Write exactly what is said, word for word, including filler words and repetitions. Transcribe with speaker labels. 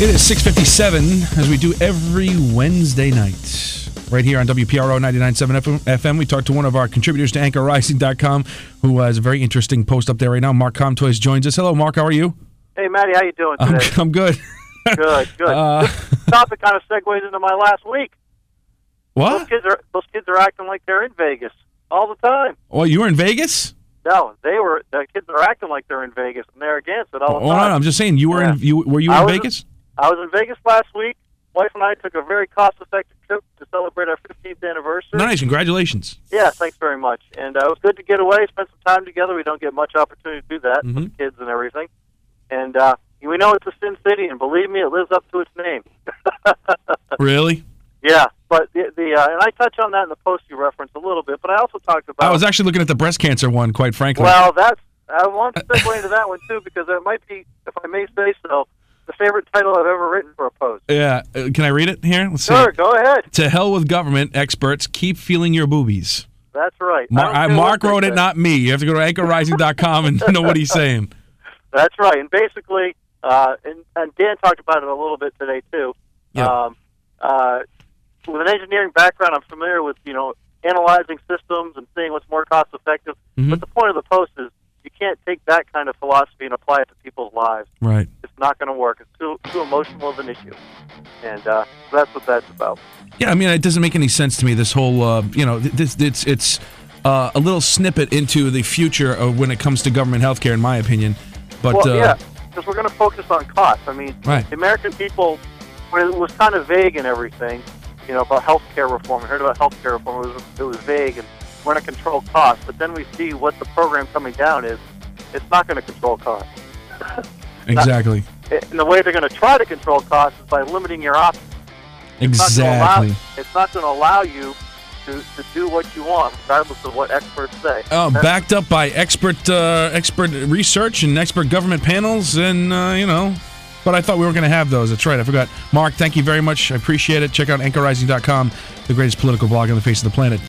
Speaker 1: It is six fifty-seven, as we do every Wednesday night. Right here on W P R O ninety-nine point seven F M, we talked to one of our contributors to Anchor Rising dot com, who has a very interesting post up there right now. Mark Comtois joins us. Hello, Mark. How are you?
Speaker 2: Hey, Matty. How you doing today?
Speaker 1: I'm, I'm good.
Speaker 2: Good, good.
Speaker 1: Uh,
Speaker 2: this topic kind of segues into my last week.
Speaker 1: What?
Speaker 2: Those kids are those kids are acting like they're in Vegas all the time.
Speaker 1: Oh, you were in Vegas?
Speaker 2: No, they were. The kids are acting like they're in Vegas, and they're against it all the
Speaker 1: Oh,
Speaker 2: time.
Speaker 1: no, no, I'm just saying, you were
Speaker 2: Yeah.
Speaker 1: in. You were you
Speaker 2: I
Speaker 1: in
Speaker 2: was
Speaker 1: Vegas?
Speaker 2: In, I was in Vegas last week. Wife and I took a very cost-effective trip to celebrate our fifteenth anniversary.
Speaker 1: Nice, congratulations.
Speaker 2: Yeah, thanks very much. And uh, it was good to get away, spend some time together. We don't get much opportunity to do that
Speaker 1: Mhm.
Speaker 2: with the kids and everything. And uh, we know it's a Sin City, and believe me, it lives up to its name.
Speaker 1: Really?
Speaker 2: Yeah, but the, the uh, and I touch on that in the post you referenced a little bit, but I also talked about.
Speaker 1: I was actually looking at the breast cancer one, quite frankly.
Speaker 2: Well, that's I want to segue into that one too, because it might be, if I may say so, the favorite title I've ever written for a post.
Speaker 1: Yeah, uh, can I read it here? Let's see.
Speaker 2: Sure, go ahead.
Speaker 1: To hell with government experts, keep feeling your boobies.
Speaker 2: That's right.
Speaker 1: Mar-
Speaker 2: I
Speaker 1: I,
Speaker 2: don't care
Speaker 1: Mark
Speaker 2: what they
Speaker 1: wrote it,
Speaker 2: say.
Speaker 1: not me. You have to go to Anchor Rising dot com and know what he's saying.
Speaker 2: That's right, and basically, uh, and, and Dan talked about it a little bit today too.
Speaker 1: Yeah.
Speaker 2: Um, uh, with an engineering background, I'm familiar with you know analyzing systems and seeing what's more cost effective.
Speaker 1: Mhm.
Speaker 2: But the point of the post is you can't take that kind of philosophy and apply it to people's lives.
Speaker 1: Right.
Speaker 2: It's not going to work. It's too too emotional of an issue, and uh, that's what that's about.
Speaker 1: Yeah, I mean, it doesn't make any sense to me, this whole, uh, you know, this, it's it's uh, a little snippet into the future of when it comes to government healthcare, in my opinion. But,
Speaker 2: well,
Speaker 1: uh,
Speaker 2: yeah, because we're going to focus on cost. I mean,
Speaker 1: Right.
Speaker 2: the American people, when it was kind of vague and everything, you know, about health care reform. I heard about health care reform. It was, it was vague, and we're going to control costs. But then we see what the program coming down is. It's not going to control costs.
Speaker 1: exactly.
Speaker 2: And the way they're going to try to control costs is by limiting your options. It's not gonna
Speaker 1: Exactly.
Speaker 2: allow, it's not going to allow you to, to do what you want, regardless of what experts say.
Speaker 1: Oh,
Speaker 2: That's-
Speaker 1: backed up by expert uh, expert research and expert government panels, and, uh, you know, but I thought we were going to have those. That's right. I forgot. Mark, thank you very much. I appreciate it. Check out Anchor Rising dot com, the greatest political blog on the face of the planet.